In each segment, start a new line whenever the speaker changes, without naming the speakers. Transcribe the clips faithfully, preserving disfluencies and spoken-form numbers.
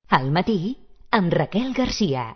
Al matí, amb Raquel Garcia.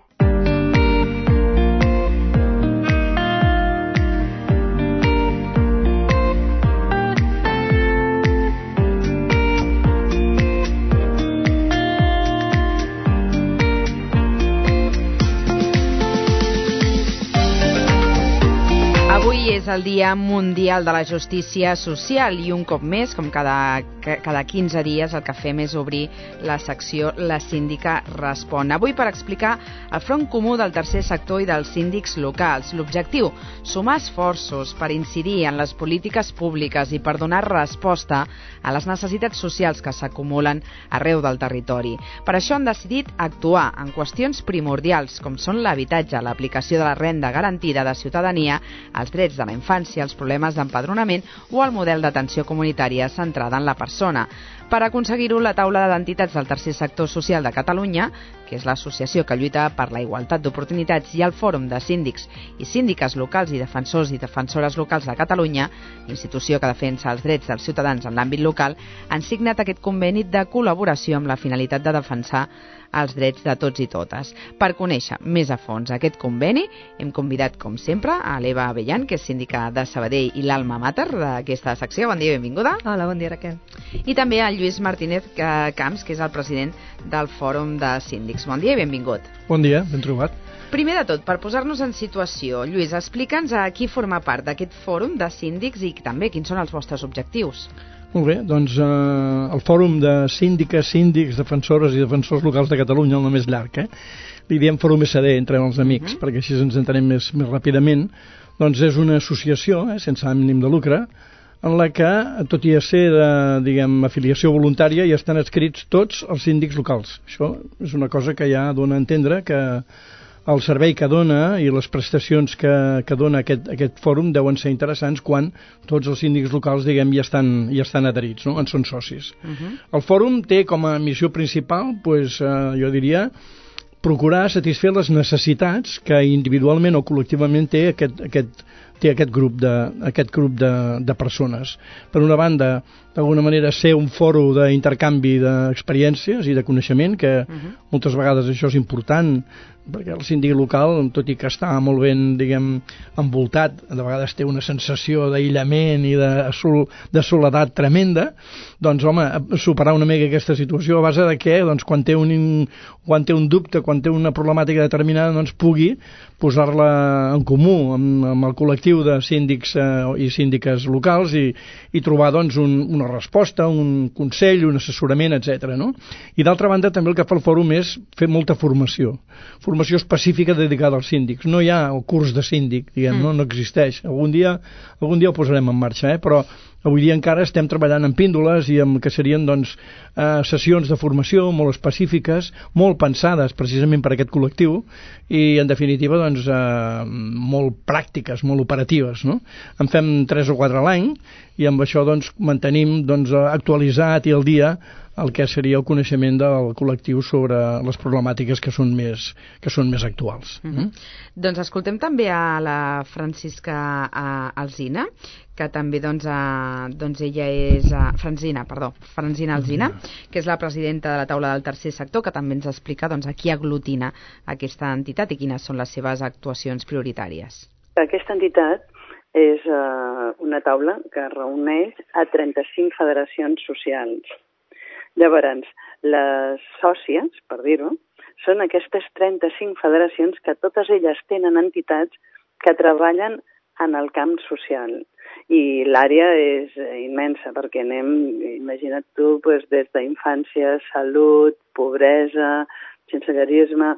Avui és el Dia Mundial de la Justícia Social i un cop més, com cada, cada quinze dies, el que fem és obrir la secció La Síndica Respon. Avui per explicar el front comú del tercer sector i dels síndics locals. L'objectiu, sumar esforços per incidir en les polítiques públiques i per donar resposta a les necessitats socials que s'acumulen arreu del territori. Per això han decidit actuar en qüestions primordials, com són l'habitatge, l'aplicació de la renda garantida de ciutadania, els drets de la infància, els problemes d'empadronament o el model d'atenció comunitària centrada en la persona. Per aconseguir-ho, la taula d'entitats del tercer sector social de Catalunya, que és l'associació que lluita per la igualtat d'oportunitats, i el Fòrum de Síndics i Síndiques Locals i Defensors i Defensores Locals de Catalunya, institució que defensa els drets dels ciutadans en l'àmbit local, han signat aquest conveni de col·laboració amb la finalitat de defensar els drets de tots i totes. Per conèixer més a fons aquest conveni, hem convidat, com sempre, a l'Eva Abellan, que és síndica de Sabadell i l'alma mater d'aquesta secció. Bon dia i benvinguda.
Hola, bon dia, Raquel.
I també al Lluís Martínez Camps, que és el president del Fòrum de Síndics. Bon dia i benvingut.
Bon dia, ben trobat.
Primer de tot, per posar-nos en situació, Lluís, explica'ns a qui forma part d'aquest Fòrum de Síndics i també quins són els vostres objectius.
Molt bé, doncs eh, el Fòrum de Síndiques, Síndics, Defensores i Defensors Locals de Catalunya, el nom és llarg, eh? Li diem Fòrum S D entre els amics, uh -huh. perquè així ens entenem més, més ràpidament. Doncs és una associació, eh, sense ànim de lucre, en la que, tot i a ser de, diguem, afiliació voluntària, hi estan adscrits tots els síndics locals. Això és una cosa que ja dona a entendre que el servei que dona i les prestacions que, que dona aquest, aquest fòrum deuen ser interessants quan tots els síndics locals, diguem, ja estan, ja estan adherits, no? En són socis. Uh-huh. El fòrum té com a missió principal, pues, eh, jo diria, procurar satisfer les necessitats que individualment o col·lectivament té aquest, aquest, té aquest grup de, aquest grup de, de persones. Per una banda, d'alguna manera, ser un fòrum d'intercanvi d'experiències i de coneixement, que uh-huh. moltes vegades això és important, perquè el síndic local, tot i que està molt ben, diguem, envoltat, de vegades té una sensació d'aïllament i de, sol, de soledat tremenda, doncs, home, superar una mica aquesta situació a base de que, doncs, quan té un, quan té un dubte, quan té una problemàtica determinada, doncs, pugui posar-la en comú amb, amb el col·lectiu de síndics eh, i síndiques locals i, i trobar, doncs, un, una resposta, un consell, un assessorament, etcètera, no? I d'altra banda, també el que fa el fòrum és fer molta formació. Formació específica dedicada als síndics. No hi ha el curs de síndic, diguem, mm. no, no existeix. Algun dia, algun dia ho posarem en marxa, eh? Però avui dia encara estem treballant en píndoles i amb que serien, doncs, eh, sessions de formació molt específiques, molt pensades precisament per aquest col·lectiu i, en definitiva, doncs, eh, molt pràctiques, molt operatives, no? En fem tres o quatre a l'any i amb això, doncs, mantenim, doncs, actualitzat i al dia el que seria el coneixement del col·lectiu sobre les problemàtiques que són més, que són més actuals.
Mm-hmm. Mm? Doncs escoltem també a la Francisca Alsina, que també, doncs, a, doncs ella és a, Francina, perdó, Francina Alsina, mm-hmm. que és la presidenta de la taula del tercer sector, que també ens explica, doncs, a qui aglutina aquesta entitat i quines són les seves actuacions prioritàries.
Aquesta entitat és uh, una taula que reuneix a trenta-cinc federacions socials. Llavors, les sòcies, per dir-ho, són aquestes trenta-cinc federacions que totes elles tenen entitats que treballen en el camp social. I l'àrea és immensa, perquè anem, imagina't tu, doncs, des d'infància, salut, pobresa, sensellarisme.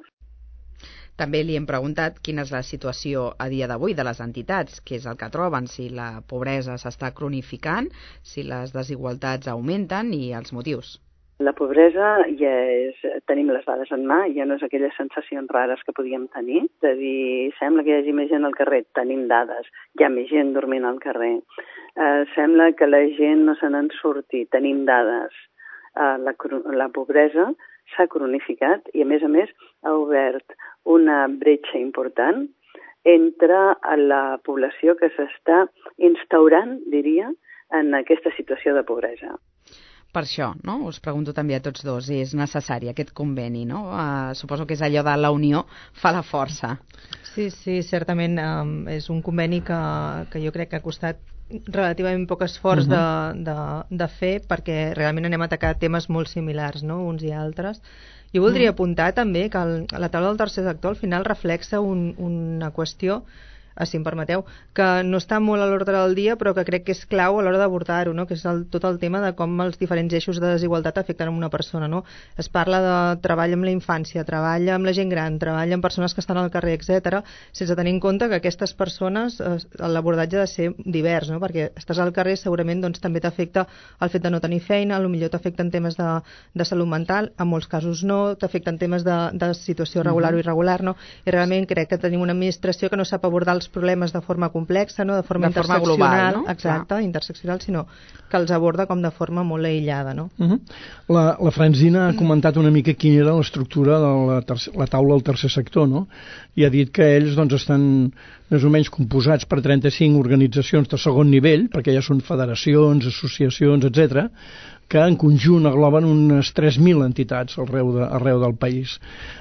També li hem preguntat quina és la situació a dia d'avui de les entitats, què és el que troben, si la pobresa s'està cronificant, si les desigualtats augmenten i els motius.
La pobresa ja és, tenim les dades en mà, ja no és aquelles sensacions rares que podíem tenir, de dir, sembla que hi hagi més gent al carrer, tenim dades, hi ha més gent dormint al carrer, eh, sembla que la gent no se n'han sortit, tenim dades. Eh, la, la pobresa s'ha cronificat i, a més a més, ha obert una bretxa important entre la població que s'està instaurant, diria, en aquesta situació de pobresa.
Per això, no? Us pregunto també a tots dos, és necessari aquest conveni, no? Uh, suposo que és allò de la unió fa la força.
Sí, sí, certament um, és un conveni que, que jo crec que ha costat relativament poc esforç uh -huh. de, de, de fer, perquè realment anem a atacar temes molt similars, no?, uns i altres. Jo voldria uh -huh. apuntar també que el, la taula del tercer sector al final reflexa un, una qüestió, si em permeteu, que no està molt a l'ordre del dia, però que crec que és clau a l'hora d'abordar-ho, no? Que és el, tot el tema de com els diferents eixos de desigualtat afecten una persona, no? Es parla de treball amb la infància, treball amb la gent gran, treball amb persones que estan al carrer, etcètera, sense tenir en compte que aquestes persones, eh, l'abordatge ha de ser divers, no? Perquè estàs al carrer, segurament doncs, també t'afecta el fet de no tenir feina, potser t'afecten temes de, de salut mental, en molts casos no, t'afecten temes de, de situació regular uh -huh. o irregular, no? I realment crec que tenim una administració que no sap abordar els problemes de forma complexa, no? De forma
de forma
interseccional,
global, no?
Exacte, clar. interseccional, sinó que els aborda com de forma molt aïllada, no?
Uh -huh. La, la Francina ha comentat una mica quina era l'estructura de la, tercer, la taula del tercer sector, no? I ha dit que ells doncs, estan més o menys composats per trenta-cinc organitzacions de segon nivell, perquè ja són federacions, associacions, etcètera, que en conjunt engloben unes tres mil entitats arreu, de, arreu del país.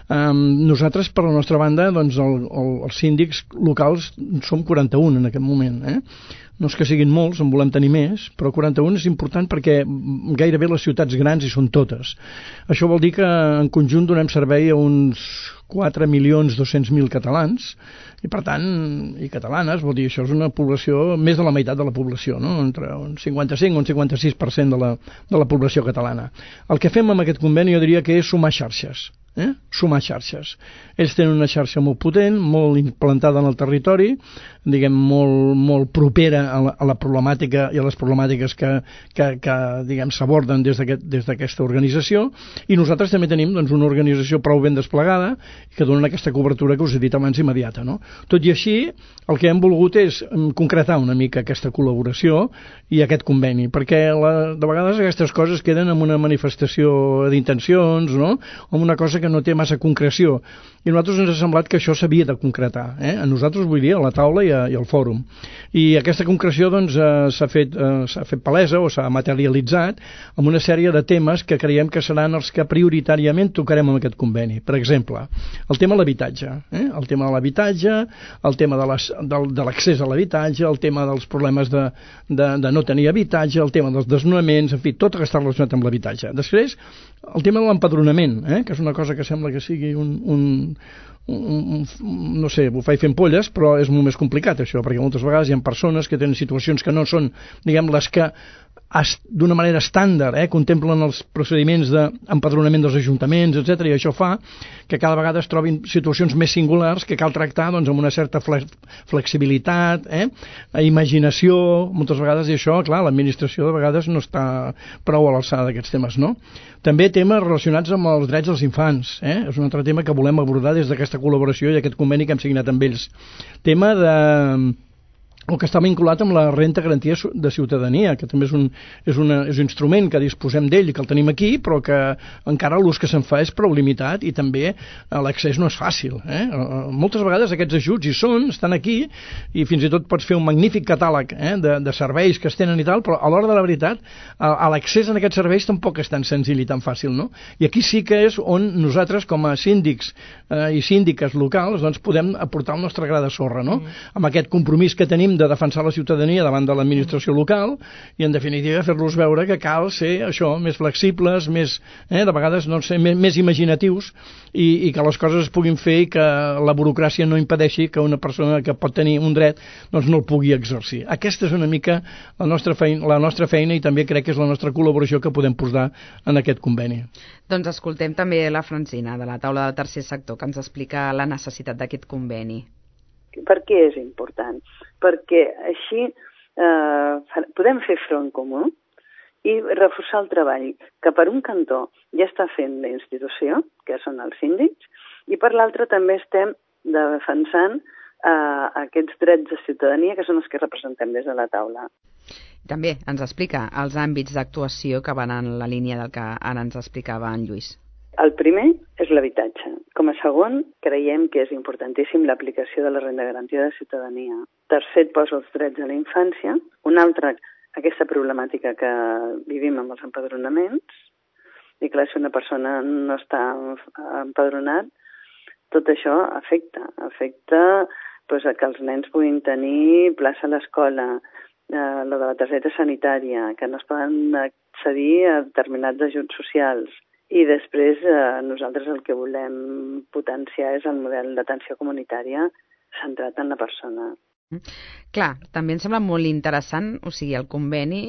Um, nosaltres, per la nostra banda, doncs, el, el, els síndics locals som quaranta-un en aquest moment. Eh? No és que siguin molts, en volem tenir més, però quaranta-un és important perquè gairebé les ciutats grans hi són totes. Això vol dir que en conjunt donem servei a uns quatre milions dos-cents mil catalans, i per tant, i catalanes, vol dir, això és una població, més de la meitat de la població, no? Entre un cinquanta-cinc o un cinquanta-sis per cent de la, de la població catalana. El que fem amb aquest conveni jo diria que és sumar xarxes, eh? sumar xarxes. Ells tenen una xarxa molt potent, molt implantada en el territori, diguem, molt, molt propera a la, a la problemàtica i a les problemàtiques que, que, que diguem, s'aborden des d'aquest, des d'aquesta organització, i nosaltres també tenim doncs, una organització prou ben desplegada que donen aquesta cobertura que us he dit abans immediata, no? Tot i així, el que hem volgut és concretar una mica aquesta col·laboració i aquest conveni, perquè la, de vegades aquestes coses queden en una manifestació d'intencions, no? O en una cosa que no té massa concreció, i a nosaltres ens ha semblat que això s'havia de concretar, eh? A nosaltres, vull dir, a la taula i, a, i al fòrum. I aquesta concreció doncs, eh, s'ha fet, eh, s'ha fet palesa o s'ha materialitzat amb una sèrie de temes que creiem que seran els que prioritàriament tocarem amb aquest conveni. Per exemple, el tema de l'habitatge, eh? el tema de l'habitatge, el tema de, les, de, de l'accés a l'habitatge, el tema dels problemes de, de, de no tenir habitatge, el tema dels desnonaments, en fi, tot el que està relacionat amb l'habitatge. Després, el tema de l'empadronament, eh? que és una cosa que sembla que sigui un, un, un, un no sé, ho faig fent polles, però és molt més complicat això, perquè moltes vegades hi ha persones que tenen situacions que no són, diguem, les que d'una manera estàndard, eh, contemplen els procediments d'empadronament dels ajuntaments, etcètera, i això fa que cada vegada es trobin situacions més singulars que cal tractar doncs, amb una certa flexibilitat, eh, imaginació, moltes vegades, i això, clar, l'administració de vegades no està prou a l'alçada d'aquests temes, no? També temes relacionats amb els drets dels infants, eh? És un altre tema que volem abordar des d'aquesta col·laboració i aquest conveni que hem signat amb ells. Tema de el que està vinculat amb la renta garantia de ciutadania, que també és un, és una, és un instrument que disposem d'ell i que el tenim aquí, però que encara l'ús que se'n fa és prou limitat i també l'accés no és fàcil. Eh? Moltes vegades aquests ajuts hi són, estan aquí, i fins i tot pots fer un magnífic catàleg eh, de, de serveis que es tenen i tal, però a l'hora de la veritat l'accés a aquests serveis tampoc és tan senzill i tan fàcil, no? I aquí sí que és on nosaltres com a síndics eh, i síndiques locals doncs podem aportar el nostre gra de sorra, no? Mm. Amb aquest compromís que tenim de defensar la ciutadania davant de l'administració local i, en definitiva, fer-los veure que cal ser això, més flexibles, més, eh, de vegades, no sé, més, més imaginatius i, i que les coses es puguin fer i que la burocràcia no impedeixi que una persona que pot tenir un dret doncs no el pugui exercir. Aquesta és una mica la nostra feina, la nostra feina i també crec que és la nostra col·laboració que podem posar en aquest conveni.
Doncs escoltem també la Francina, de la taula del tercer sector, que ens explica la necessitat d'aquest conveni.
Per què és important? Perquè així eh, podem fer front comú i reforçar el treball que per un cantó ja està fent la institució, que són els síndics, i per l'altre també estem defensant eh, aquests drets de ciutadania que són els que representem des de la taula.
També ens explica els àmbits d'actuació que van en la línia del que ara ens explicava en Lluís.
El primer és l'habitatge. Com a segon, creiem que és importantíssim l'aplicació de la renda garantida de ciutadania. Tercer, posa els drets a la infància. Un altre aquesta problemàtica que vivim amb els empadronaments, i clar, si una persona no està empadronat, tot això afecta, afecta doncs, a que els nens puguin tenir plaça a l'escola, eh, lo de la targeta sanitària, que no es poden accedir a determinats ajuts socials. I després eh, nosaltres el que volem potenciar és el model d'atenció comunitària centrat en la persona.
Clar, també em sembla molt interessant, o sigui, el conveni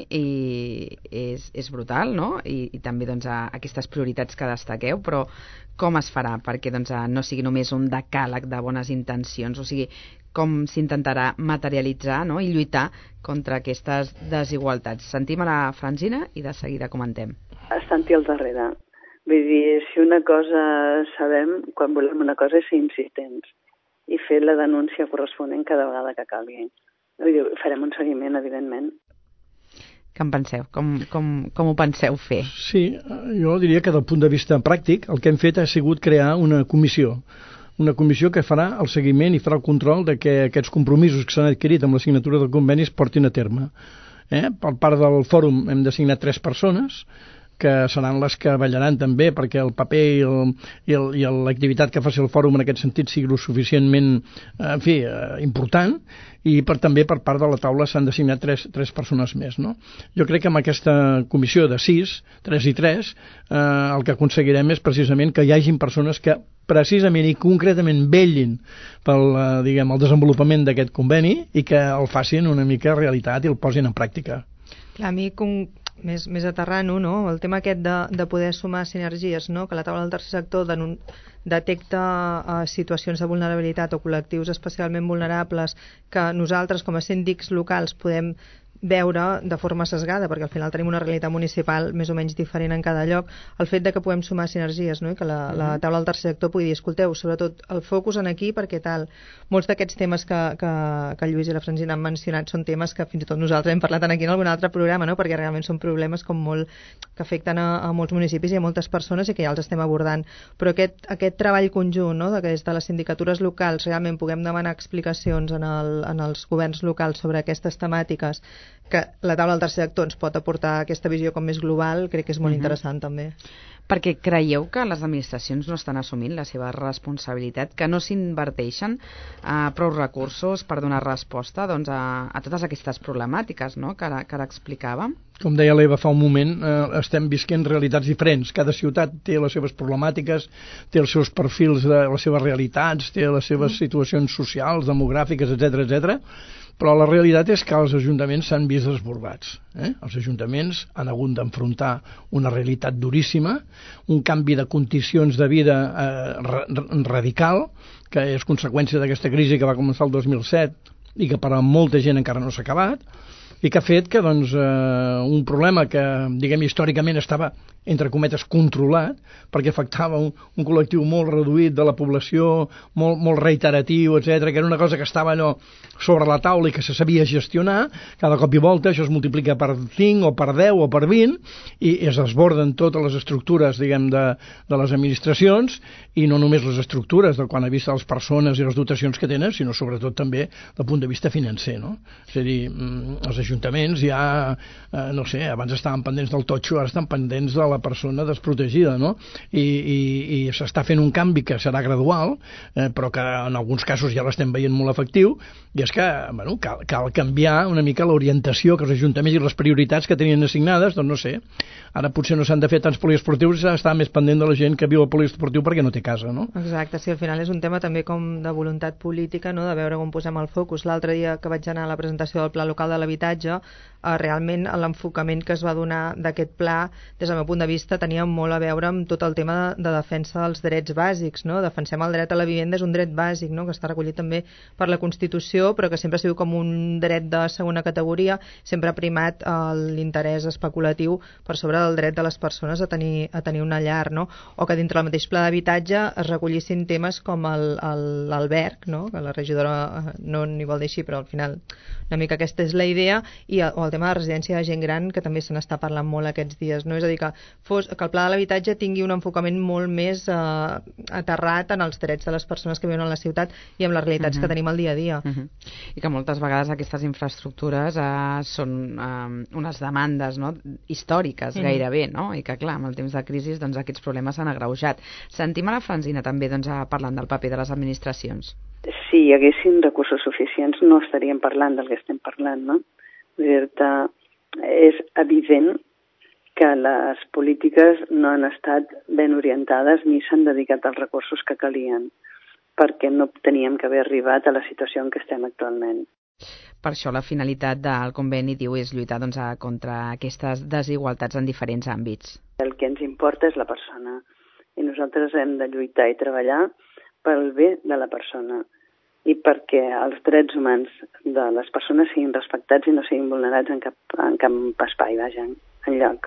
i és, és brutal, no? I, i també doncs, a, aquestes prioritats que destaqueu, però com es farà perquè doncs, a, no sigui només un decàleg de bones intencions, o sigui, com s'intentarà materialitzar, no? I lluitar contra aquestes desigualtats. Sentim a la Francina i de seguida comentem.
Estant-hi al darrere. Vull dir, si una cosa sabem, quan volem una cosa és ser insistents i fer la denúncia corresponent cada vegada que calgui. Vull dir, farem un seguiment, evidentment.
Què en penseu? Com, com, com ho penseu fer?
Sí, jo diria que del punt de vista pràctic el que hem fet ha sigut crear una comissió. Una comissió que farà el seguiment i farà el control de que aquests compromisos que s'han adquirit amb la signatura del conveni es portin a terme. Eh? Per part del fòrum hem designar tres persones, que seran les que vetllaran també perquè el paper i, el, i, el, i l'activitat que faci el fòrum en aquest sentit sigui lo suficientment en fi, eh, important, i per, també per part de la taula s'han designat tres, tres persones més. No? Jo crec que amb aquesta comissió de sis, tres i tres, eh, el que aconseguirem és precisament que hi hagin persones que precisament i concretament vetllin pel eh, diguem, el desenvolupament d'aquest conveni i que el facin una mica realitat i el posin en pràctica.
Clar, a mi com més, més aterrant-ho, no? El tema aquest de, de poder sumar sinergies, no? Que la taula del tercer sector denun detecta uh, situacions de vulnerabilitat o col·lectius especialment vulnerables que nosaltres com a síndics locals podem veure de forma sesgada, perquè al final tenim una realitat municipal més o menys diferent en cada lloc, el fet de que puguem sumar sinergies, no? I que la, la taula del tercer sector pugui dir, escolteu, sobretot el focus en aquí, perquè tal, molts d'aquests temes que, que, que Lluís i la Francina han mencionat són temes que fins i tot nosaltres hem parlat aquí en algun altre programa, no? Perquè realment són problemes com molt que afecten a, a molts municipis i a moltes persones i que ja els estem abordant. Però aquest, aquest treball conjunt, no? De que des de les sindicatures locals realment puguem demanar explicacions en, el, en els governs locals sobre aquestes temàtiques, que la taula del tercer sector ens pot aportar aquesta visió com més global, crec que és molt uh-huh. interessant també.
Perquè creieu que les administracions no estan assumint la seva responsabilitat, que no s'inverteixen eh, prou recursos per donar resposta doncs, a, a totes aquestes problemàtiques, no? que, ara, que ara explicàvem?
Com deia l'Eva fa un moment, eh, estem visquent realitats diferents. Cada ciutat té les seves problemàtiques, té els seus perfils, de les seves realitats, té les seves mm. situacions socials, demogràfiques, etcètera, etcètera. Però la realitat és que els ajuntaments s'han vist desbordats. Eh? Els ajuntaments han hagut d'enfrontar una realitat duríssima, un canvi de condicions de vida eh, radical, que és conseqüència d'aquesta crisi que va començar el dos mil set i que per a molta gent encara no s'ha acabat, i que ha fet que doncs, eh, un problema que, diguem, històricament estava, entre cometes, controlat, perquè afectava un, un col·lectiu molt reduït de la població, molt, molt reiteratiu, etcètera, que era una cosa que estava allò sobre la taula i que se sabia gestionar, cada cop i volta això es multiplica per cinc o per deu o per vint, i es desborden totes les estructures, diguem, de, de les administracions, i no només les estructures, del quan a vista les persones i les dotacions que tenen, sinó sobretot també del punt de vista financer, no? És a dir, els ajuntaments ja, eh, no sé, abans estaven pendents del totxo, ara estan pendents de la persona desprotegida, no? I, i, i s'està fent un canvi que serà gradual, eh, però que en alguns casos ja l'estem veient molt efectiu, i és que, bueno, cal, cal canviar una mica l'orientació que els ajuntaments i les prioritats que tenien assignades, doncs no sé, ara potser no s'han de fer tants poliesportius, s'ha d'estar més pendent de la gent que viu al poliesportiu perquè no té casa, no?
Exacte, sí, al final és un tema també com de voluntat política, no? De veure com posem el focus. L'altre dia que vaig anar a la presentació del Pla Local de l'Habitatge, eh, realment l'enfocament que es va donar d'aquest pla, des del meu punt de vista, tenia molt a veure amb tot el tema de, de defensa dels drets bàsics, no? Defensem el dret a la vivenda, és un dret bàsic, no? Que està recollit també per la Constitució, però que sempre ha sigut com un dret de segona categoria, sempre ha primat eh, l'interès especulatiu per sobre del dret de les persones a tenir, a tenir una llar, no? O que dintre del mateix pla d'habitatge es recollissin temes com l'alberg, no? Que la regidora no n'hi vol dir així, però al final una mica aquesta és la idea, i el, o el tema de residència de gent gran, que també se n'està parlant molt aquests dies, no? És a dir, que, fos, que el pla de l'habitatge tingui un enfocament molt més eh, aterrat en els drets de les persones que viuen a la ciutat i amb les realitats uh -huh. que tenim al dia a dia.
Uh -huh. I que moltes vegades aquestes infraestructures eh, són eh, unes demandes, no?, històriques, uh -huh. gairebé, no? I que, clar, amb el temps de crisi doncs, aquests problemes s'han agreujat. Sentim a la Francina també doncs, parlant del paper de les administracions.
Si hi haguessin recursos suficients no estaríem parlant del que estem parlant, no? Dir-te, és evident que les polítiques no han estat ben orientades ni s'han dedicat als recursos que calien, perquè no teníem que haver arribat a la situació en què estem actualment.
Per això la finalitat del conveni, diu, és lluitar doncs, contra aquestes desigualtats en diferents àmbits.
El que ens importa és la persona i nosaltres hem de lluitar i treballar pel bé de la persona i perquè els drets humans de les persones siguin respectats i no siguin vulnerats en cap, en cap espai, vaja, en lloc.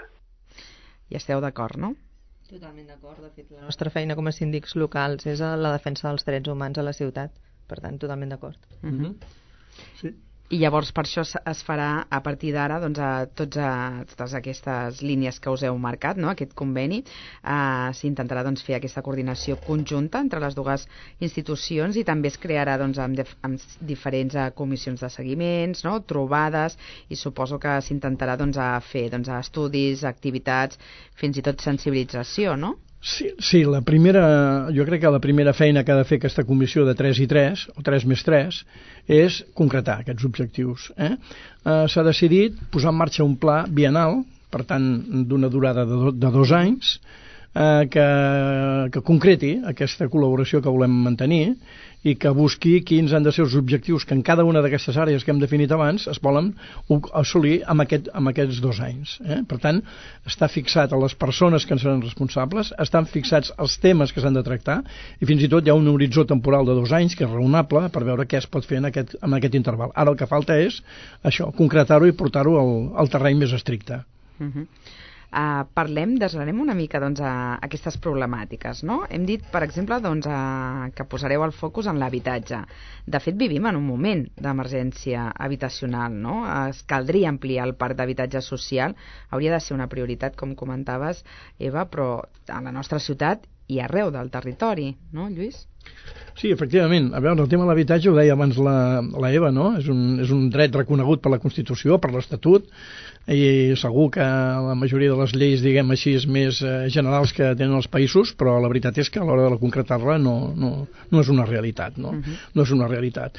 I esteu d'acord, no?
Totalment d'acord. De fet, la nostra feina com a síndics locals és la defensa dels drets humans a la ciutat. Per tant, totalment d'acord.
Uh-huh.
Sí.
I llavors per això es farà a partir d'ara doncs, a tots a, totes aquestes línies que us heu marcat, no? Aquest conveni, eh, s'intentarà doncs, fer aquesta coordinació conjunta entre les dues institucions i també es crearà doncs, amb, amb diferents uh, comissions de seguiments, no? Trobades, i suposo que s'intentarà doncs, a fer doncs, a estudis, activitats, fins i tot sensibilització, no?
Sí, sí, la primera, jo crec que la primera feina que ha de fer aquesta comissió de tres i tres, o tres més tres, és concretar aquests objectius. Eh? Eh, s'ha decidit posar en marxa un pla bienal, per tant, d'una durada de, do, de dos anys, eh, que, que concreti aquesta col·laboració que volem mantenir i que busqui quins han de ser els objectius que en cada una d'aquestes àrees que hem definit abans es volen assolir amb, aquest, amb aquests dos anys. Eh? Per tant, està fixat a les persones que en seran responsables, estan fixats els temes que s'han de tractar i fins i tot hi ha un horitzó temporal de dos anys que és raonable per veure què es pot fer en aquest, en aquest interval. Ara el que falta és això, concretar-ho i portar-ho al, al terreny més estricte.
Uh-huh. Uh, parlem, desgranem una mica doncs, a aquestes problemàtiques, no? Hem dit, per exemple, doncs, a, que posareu el focus en l'habitatge. De fet, vivim en un moment d'emergència habitacional, no? Es caldria ampliar el parc d'habitatge social, hauria de ser una prioritat, com comentaves, Eva, però a la nostra ciutat i arreu del territori, no, Lluís?
Sí, efectivament. A veure, el tema de l'habitatge ho deia abans la, la Eva, no? És un, és un dret reconegut per la Constitució, per l'Estatut, i segur que la majoria de les lleis, diguem així, més eh, generals que tenen els països, però la veritat és que a l'hora de concretar-la no, no, no és una realitat, no? Uh-huh. No és una realitat.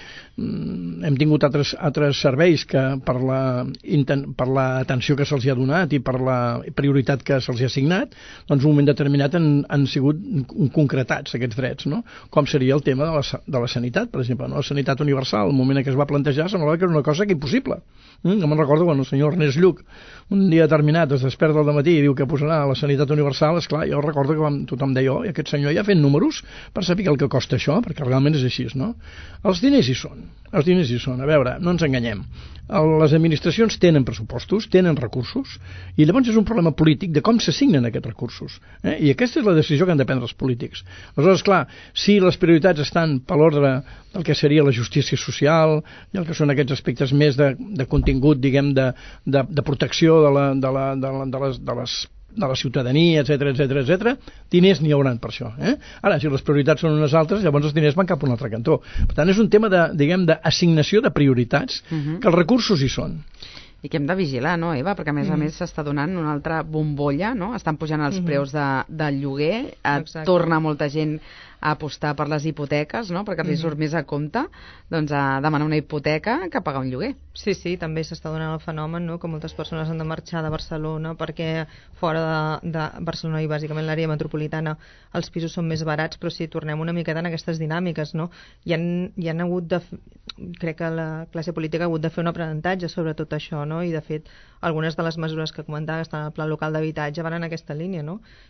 Mm, hem tingut altres, altres serveis que per la, per l'atenció que se'ls ha donat i per la prioritat que se'ls ha assignat, doncs en un moment determinat han, han sigut concretats aquests drets, no? Com seria el tema de la, de la sanitat, per exemple, no? La sanitat universal, el moment en què es va plantejar semblava que era una cosa que impossible. Mm, no me'n recordo quan el senyor Ernest Lluc un dia determinat es desperta al matí i diu que posarà la sanitat universal, esclar, jo recordo que vam, tothom deia, oh, i aquest senyor ja ha fet números per saber el que costa això, perquè realment és així, no? Els diners hi són, els diners hi són, a veure, no ens enganyem. Les administracions tenen pressupostos, tenen recursos, i llavors és un problema polític de com s'assignen aquests recursos. Eh? I aquesta és la decisió que han de prendre els polítics. Aleshores, clar, si les prioritats estan per l'ordre del que seria la justícia social i el que són aquests aspectes més de, de contingut, diguem, de, de, de protecció de la, de la, de la, de les, de les de la ciutadania, etcètera, etcètera, etcètera, diners n'hi hauran per això. Eh? Ara, si les prioritats són unes altres, llavors els diners van cap a un altre cantó. Per tant, és un tema de, diguem, d'assignació de prioritats, uh-huh. que els recursos hi són.
I que hem de vigilar, no, Eva? Perquè a més mm. a més s'està donant una altra bombolla, no? Estan pujant els mm-hmm. preus de, del lloguer, torna molta gent a apostar per les hipoteques, no? Perquè li surt mm-hmm. més a compte doncs, a demanar una hipoteca que pagar un lloguer.
Sí, sí, també s'està donant el fenomen, no? Que moltes persones han de marxar de Barcelona perquè fora de, de Barcelona i bàsicament l'àrea metropolitana els pisos són més barats, però si tornem una miqueta en aquestes dinàmiques, no? Hi han, hi han hagut de... crec que la classe política ha hagut de fer un aprenentatge sobre tot això, no? I de fet algunes de les mesures que comentava que estan al pla local d'habitatge van en aquesta línia, no?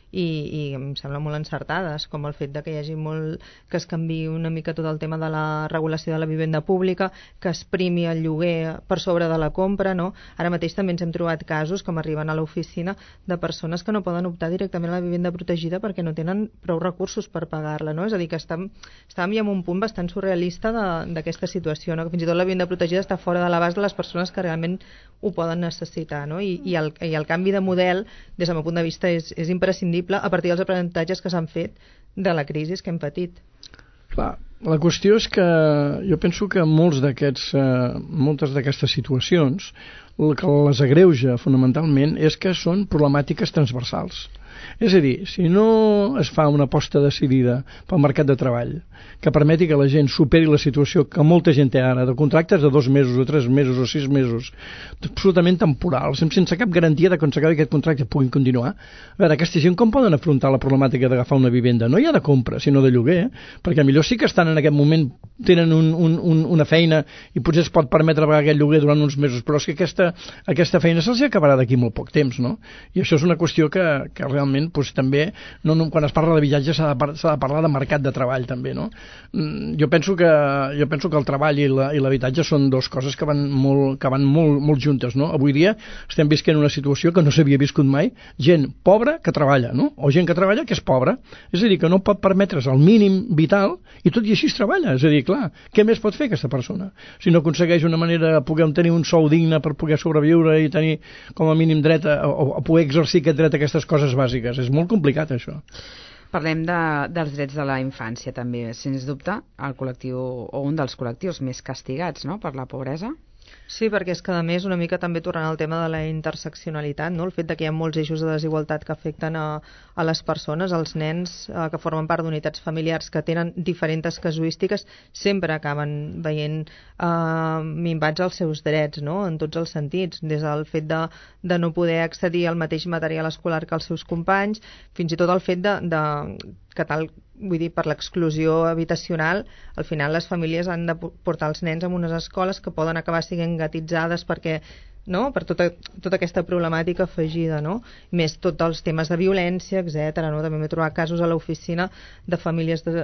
i, i em sembla molt encertades, com el fet de que hi hagi molt, que es canvi una mica tot el tema de la regulació de la vivenda pública, que es primi el lloguer per sobre de la compra, no? Ara mateix també ens hem trobat casos, com arriben a l'oficina, de persones que no poden optar directament a la vivenda protegida perquè no tenen prou recursos per pagar-la, no? És a dir, que estàvem, estàvem ja en un punt bastant surrealista d'aquesta situació, no? Que fins i tot la vivenda protegida està fora de l'abast de les persones que realment ho poden necessitar, no? I, i, el, i el canvi de model, des del meu punt de vista, és, és imprescindible a partir dels aprenentatges que s'han fet de la crisi que hem patit.
Clar, la qüestió és que jo penso que molts d'aquests, eh, moltes d'aquestes situacions, el que les agreuja fonamentalment és que són problemàtiques transversals. És a dir, si no es fa una aposta decidida pel mercat de treball que permeti que la gent superi la situació que molta gent té ara, de contractes de dos mesos, o tres mesos, o sis mesos, absolutament temporals, sense cap garantia de quan s'acabi aquest contracte puguin continuar. A veure, aquesta gent com poden afrontar la problemàtica d'agafar una vivenda? No ja de compra, sinó de lloguer, perquè millor sí que estan en aquest moment, tenen un, un, un, una feina i potser es pot permetre pagar aquest lloguer durant uns mesos, però és que aquesta, aquesta feina se'ls acabarà d'aquí molt poc temps, no? I això és una qüestió que, que realment doncs, també, no, no, quan es parla de viatge s'ha de, s'ha de parlar de mercat de treball també, no? Jo penso que, jo penso que el treball i l'habitatge són dues coses que van molt, que van molt, molt juntes, no? Avui dia estem visquent una situació que no s'havia viscut mai, gent pobra que treballa, no? O gent que treballa que és pobra, és a dir, que no pot permetre's el mínim vital i tot i així es treballa, és a dir, clar, què més pot fer aquesta persona? Si no aconsegueix una manera de poder tenir un sou digne per poder sobreviure i tenir com a mínim dret a, o, o poder exercir aquest dret a aquestes coses bàsiques, és molt complicat això.
Parlem de, dels drets de la infància també, sens dubte, el col·lectiu o un dels col·lectius més castigats, no?, per la pobresa.
Sí, perquè és que a més una mica també tornant al tema de la interseccionalitat, no? El fet de que hi ha molts eixos de desigualtat que afecten a, a les persones, els nens eh, que formen part d'unitats familiars que tenen diferents casuístiques, sempre acaben veient eh, minvats els seus drets, no?, en tots els sentits, des del fet de, de no poder accedir al mateix material escolar que els seus companys, fins i tot el fet de, de que tal, vull dir, per l'exclusió habitacional, al final les famílies han de portar els nens a unes escoles que poden acabar sent gatitzades perquè, no?, per tota, tota aquesta problemàtica afegida, no? Més tots els temes de violència, etcètera, no? També m'he trobat casos a l'oficina de famílies de,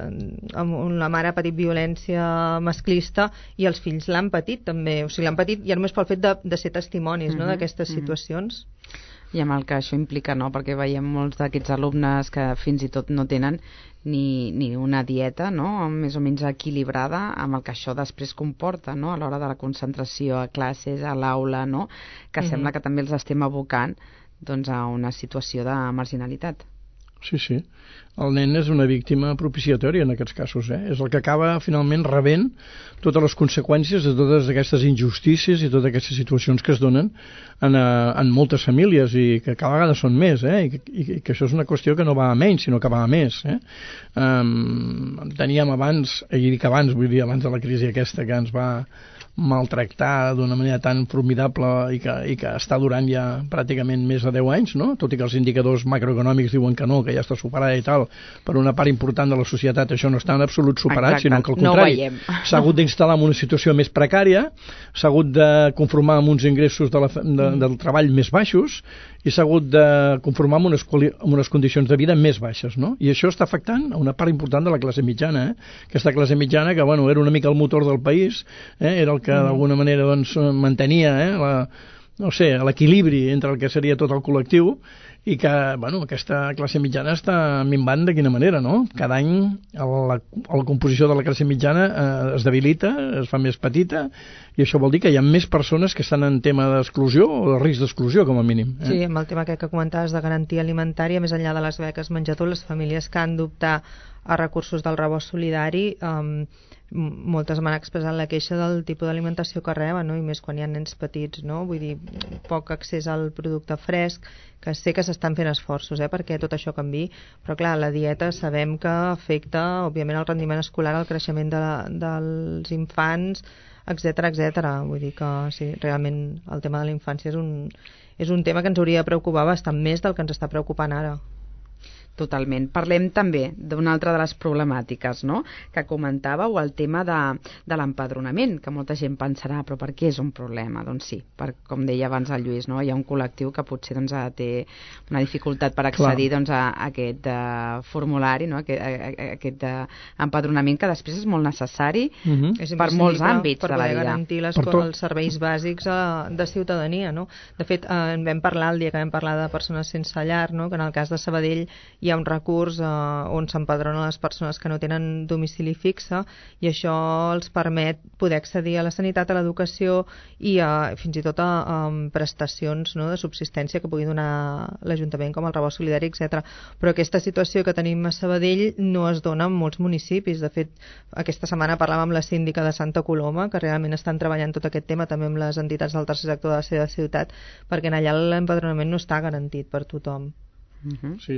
on la mare ha patit violència masclista i els fills l'han patit també, o sigui, l'han patit ja només pel fet de, de ser testimonis, mm-hmm, no?, d'aquestes mm-hmm. situacions.
I amb el que això implica, no?, perquè veiem molts d'aquests alumnes que fins i tot no tenen ni, ni una dieta, no?, més o menys equilibrada, amb el que això després comporta, no?, a l'hora de la concentració a classes, a l'aula, no?, que mm-hmm. sembla que també els estem abocant, doncs, a una situació de marginalitat.
Sí, sí. El nen és una víctima propiciatòria en aquests casos, eh? És el que acaba finalment rebent totes les conseqüències de totes aquestes injustícies i totes aquestes situacions que es donen en, en moltes famílies i que cada vegada són més, eh? I, i, i que això és una qüestió que no va a menys, sinó que va a més, eh? Um, teníem abans, i dic abans, vull dir abans de la crisi aquesta que ens va maltractar d'una manera tan formidable i que, i que està durant ja pràcticament més de deu anys, no? Tot i que els indicadors macroeconòmics diuen que no, que ja està superada i tal, per una part important de la societat això no està en absolut superat,
exacte,
sinó que al contrari,
no
s'ha hagut d'instal·lar en una situació més precària, s'ha hagut de conformar amb uns ingressos de la, de, del treball més baixos i s'ha hagut de conformar amb unes, amb unes condicions de vida més baixes, no? I això està afectant a una part important de la classe mitjana, eh? Aquesta classe mitjana que, bueno, era una mica el motor del país, eh? Era el que d'alguna manera doncs, mantenia eh? la, no sé, l'equilibri entre el que seria tot el col·lectiu i que, bueno, aquesta classe mitjana està minvant de quina manera, no? Cada any la, la composició de la classe mitjana eh, es debilita, es fa més petita, i això vol dir que hi ha més persones que estan en tema d'exclusió o de risc d'exclusió, com a mínim. Eh?
Sí, amb el tema que, que comentaves de garantia alimentària, més enllà de les beques menjador, les famílies que han d'optar a recursos del rebost solidari, um, moltes m'han expressat la queixa del tipus d'alimentació que reben, no? I més quan hi ha nens petits, no? Vull dir, poc accés al producte fresc, que sé que s'estan fent esforços eh, perquè tot això canvi, però clar, la dieta sabem que afecta, òbviament, el rendiment escolar, el creixement de, dels infants, etcètera, etcètera. Vull dir que sí, realment el tema de la infància és un, és un tema que ens hauria de preocupar bastant més del que ens està preocupant ara.
Totalment. Parlem també d'una altra de les problemàtiques, no?, que comentàveu, el tema de, de l'empadronament, que molta gent pensarà, però per què és un problema? Doncs sí, per, com deia abans el Lluís, no?, hi ha un col·lectiu que potser doncs, té una dificultat per accedir doncs, a, a aquest uh, formulari, no?, a, a, a aquest uh, empadronament que després és molt necessari uh-huh. per molts àmbits
per
de la vida.
Per poder garantir les, els serveis bàsics uh, de ciutadania, no? De fet, uh, en vam parlar el dia que vam parlar de persones sense llar, no?, que en el cas de Sabadell hi ha un recurs eh, on s'empadronen les persones que no tenen domicili fixe i això els permet poder accedir a la sanitat, a l'educació i a, fins i tot a, a prestacions, no?, de subsistència que pugui donar l'Ajuntament, com el rebost solidari, etcètera. Però aquesta situació que tenim a Sabadell no es dona en molts municipis. De fet, aquesta setmana parlàvem amb la síndica de Santa Coloma, que realment estan treballant tot aquest tema també amb les entitats del tercer sector de la seva ciutat, perquè en allà l'empadronament no està garantit per tothom.
Uh-huh. Sí.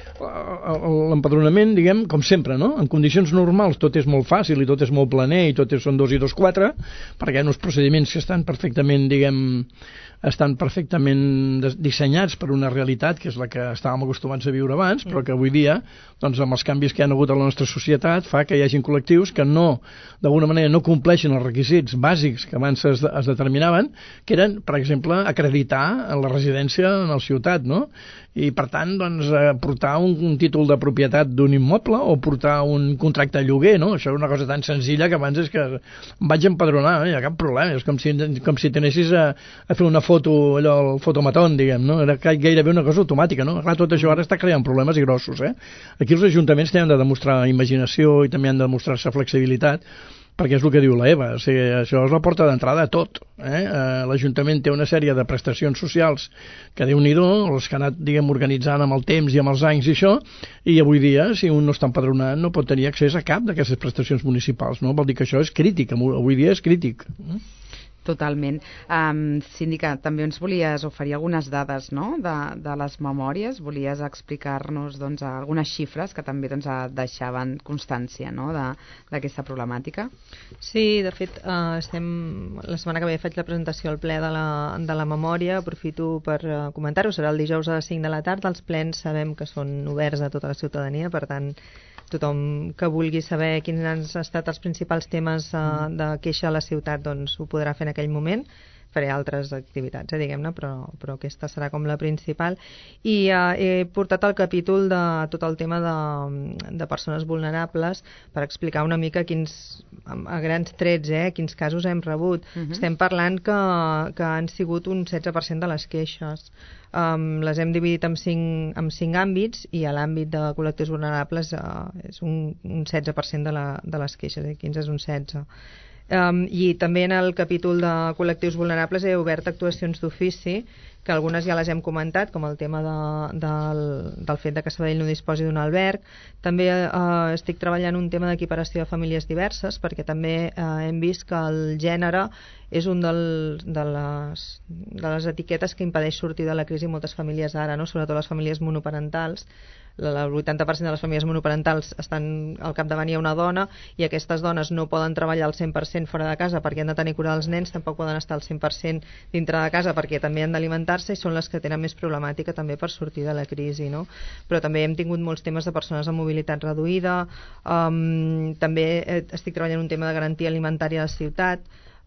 L'empadronament, diguem, com sempre, no? En condicions normals tot és molt fàcil i tot és molt planer i tot és, són dos i dos quatre, perquè hi ha uns procediments que estan perfectament, diguem, estan perfectament dissenyats per una realitat que és la que estàvem acostumats a viure abans, però que avui dia, doncs, amb els canvis que hi ha hagut a la nostra societat, fa que hi hagin col·lectius que no, d'alguna manera, no compleixen els requisits bàsics que abans es, es determinaven, que eren, per exemple, acreditar la residència en la ciutat, no? I, per tant, doncs, portar un, un títol de propietat d'un immoble o portar un contracte de lloguer, no? Això és una cosa tan senzilla que abans és que em vaig empadronar, no hi ha cap problema, és com si, com si t'anessis a, a fer una foto, allò, el fotomatón, diguem, no? Era gairebé una cosa automàtica, no? Clar, tot això ara està creant problemes i grossos, eh? Aquí els ajuntaments tenen de demostrar imaginació i també han de demostrar-se flexibilitat, perquè és el que diu l'Eva, o sigui, això és la porta d'entrada a tot. Eh? L'Ajuntament té una sèrie de prestacions socials que Déu-n'hi-do, els que ha anat, diguem, organitzant amb el temps i amb els anys i això, i avui dia, si un no està empadronat, no pot tenir accés a cap d'aquestes prestacions municipals, no? Vol dir que això és crític, avui dia és crític.
Totalment. Um, síndica, també ens volies oferir algunes dades, no?, de, de les memòries, volies explicar-nos doncs, algunes xifres que també doncs, deixaven constància, no?, d'aquesta problemàtica.
Sí, de fet, uh, estem... la setmana que ve faig la presentació al ple de la, de la memòria, aprofito per uh, comentar-ho, serà el dijous a les cinc de la tarda, els plens sabem que són oberts a tota la ciutadania, per tant, tothom que vulgui saber quins han estat els principals temes uh, de queixa a la ciutat, doncs ho podrà fer en aquell moment. Faré altres activitats, eh, diguem-ne, però, però aquesta serà com la principal. I uh, he portat el capítol de tot el tema de, de persones vulnerables per explicar una mica quins, a grans trets, eh, quins casos hem rebut. Uh-huh. Estem parlant que, que han sigut un setze per cent de les queixes. Um, les hem dividit en cinc, en cinc àmbits i a l'àmbit de col·lectius vulnerables uh, és un, un setze per cent de, la, de les queixes, eh? quinze és un setze. Um, I també en el capítol de col·lectius vulnerables he obert actuacions d'ofici, que algunes ja les hem comentat, com el tema de, del, del fet de que Sabadell no disposi d'un alberg. També uh, estic treballant un tema d'equiparació de famílies diverses, perquè també uh, hem vist que el gènere és un del, de, les, de les etiquetes que impedeix sortir de la crisi moltes famílies ara, no? Sobretot les famílies monoparentals. El vuitanta per cent de les famílies monoparentals estan al capdavant hi ha una dona i aquestes dones no poden treballar al cent per cent fora de casa perquè han de tenir cura dels nens, tampoc poden estar al cent per cent dintre de casa perquè també han d'alimentar-se i són les que tenen més problemàtica també per sortir de la crisi, no? Però també hem tingut molts temes de persones amb mobilitat reduïda, um, també estic treballant un tema de garantia alimentària a la ciutat,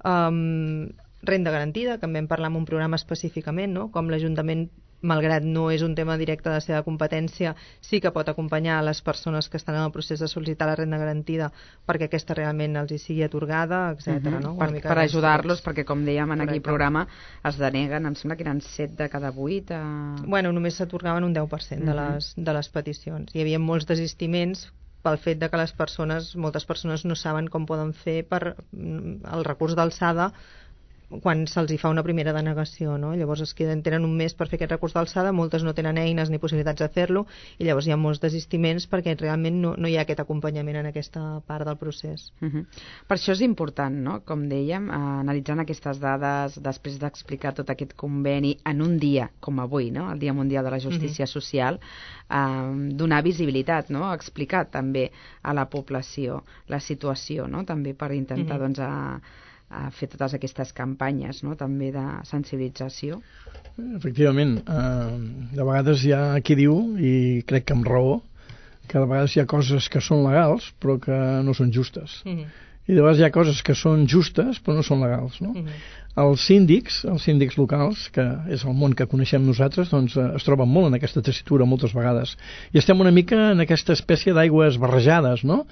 um, renda garantida, que en vam parlar en un programa específicament, no? Com l'Ajuntament, malgrat no és un tema directe de la seva competència, sí que pot acompanyar les persones que estan en el procés de sol·licitar la renda garantida perquè aquesta realment els hi sigui atorgada, etcètera. Uh-huh. No?
Per, per ajudar-los, perquè com dèiem en aquell programa es deneguen, em sembla que eren set de cada vuit. A... Bueno,
només s'atorgaven un deu per cent uh-huh. de, les, de les peticions. Hi havia molts desistiments pel fet de que les persones, moltes persones no saben com poden fer per el recurs d'alçada quan se'ls hi fa una primera denegació, no? Llavors es queden, tenen un mes per fer aquest recurs d'alçada, moltes no tenen eines ni possibilitats de fer-lo i llavors hi ha molts desistiments perquè realment no, no hi ha aquest acompanyament en aquesta part del procés.
Uh-huh. Per això és important, no? Com dèiem, eh, analitzant aquestes dades després d'explicar tot aquest conveni en un dia com avui, no? El Dia Mundial de la Justícia uh-huh. Social, eh, donar visibilitat, no? Explicar també a la població la situació, no? També per intentar uh-huh. doncs, a a fer totes aquestes campanyes, no?, també de sensibilització.
Efectivament, eh, de vegades hi ha qui diu, i crec que amb raó, que de vegades hi ha coses que són legals però que no són justes. Mm-hmm. I de vegades hi ha coses que són justes però no són legals, no? Mm-hmm. Els síndics, els síndics locals, que és el món que coneixem nosaltres, doncs eh, es troben molt en aquesta tessitura moltes vegades. I estem una mica en aquesta espècie d'aigües barrejades, no?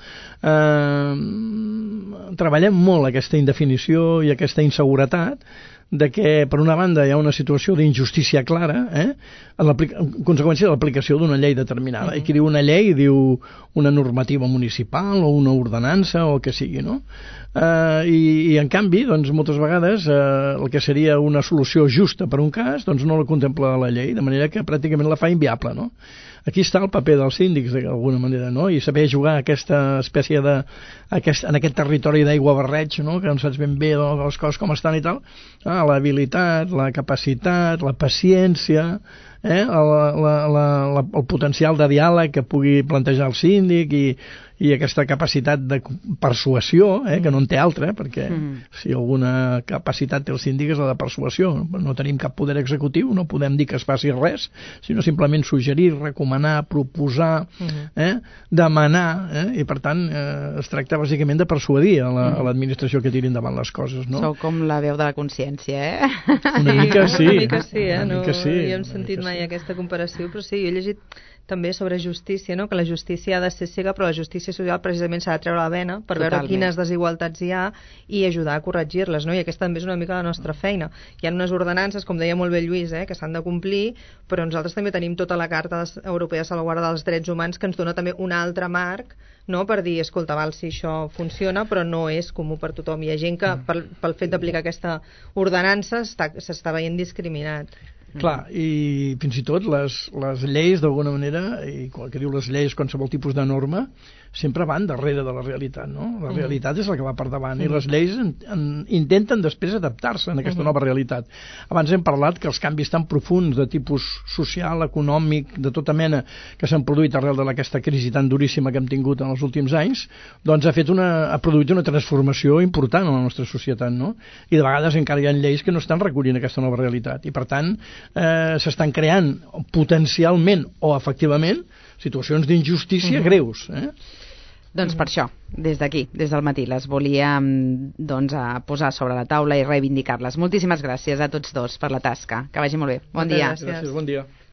Eh, treballem molt aquesta indefinició i aquesta inseguretat de que, per una banda, hi ha una situació d'injustícia clara, eh, en, en conseqüència de l'aplicació d'una llei determinada. Mm-hmm. I qui diu una llei diu una normativa municipal o una ordenança o el que sigui, no? Eh, i, I, en canvi, doncs, moltes vegades eh, el que seria una solució justa per un cas, doncs no la contempla la llei, de manera que pràcticament la fa inviable, no? Aquí està el paper dels síndics, d'alguna manera, no? I saber jugar aquesta espècie de... Aquest, en aquest territori d'aigua barreig, no?, que no saps ben bé les coses com estan i tal, ah, l'habilitat, la capacitat, la paciència, eh? la, la, la, la, el potencial de diàleg que pugui plantejar el síndic i, i aquesta capacitat de persuasió, eh? que no en té altra, perquè mm. si alguna capacitat té el síndic és la de persuasió. No tenim cap poder executiu, no podem dir que es faci res, sinó simplement suggerir, recomanar, proposar, mm. eh? demanar, eh? i per tant eh, es tracta bàsicament de persuadir a l'administració la, mm. que tiri endavant les coses, no?
Sou com la veu de la consciència, eh?
Una mica sí.
Una mica sí, eh?
Una mica sí.
No hi hem sentit mai sí. aquesta comparació, però sí, jo he llegit també sobre justícia, no? Que la justícia ha de ser cega, però la justícia social precisament s'ha de treure la bena per Totalment. veure quines desigualtats hi ha i ajudar a corregir-les, no? I aquesta també és una mica la nostra feina. Hi ha unes ordenances, com deia molt bé Lluís, eh? que s'han de complir, però nosaltres també tenim tota la Carta Europea de Salvaguarda dels Drets Humans que ens dona també un altre marc, no?, per dir, escolta, val, si això funciona, però no és comú per tothom. Hi ha gent que, pel, pel fet d'aplicar aquesta ordenança, s'està veient discriminat.
Clar, i fins i tot les, les lleis, d'alguna manera, i qual que diu les lleis, qualsevol tipus de norma, sempre van darrere de la realitat, no? La realitat mm. és la que va per davant, mm. i les lleis en, en, intenten després adaptar-se a aquesta mm. nova realitat. Abans hem parlat que els canvis tan profuns de tipus social, econòmic, de tota mena, que s'han produït arrel d'aquesta crisi tan duríssima que hem tingut en els últims anys, doncs ha, fet una, ha produït una transformació important en la nostra societat, no? I de vegades encara hi ha lleis que no estan recollint aquesta nova realitat, i per tant eh, s'estan creant potencialment o efectivament situacions d'injustícia mm-hmm. greus, eh?
Doncs per això, des d'aquí, des del matí, les volíem doncs, a posar sobre la taula i reivindicar-les. Moltíssimes gràcies a tots dos per la tasca. Que vagi molt bé. Bon
Moltes
dia.
Gràcies.
Gràcies, bon dia.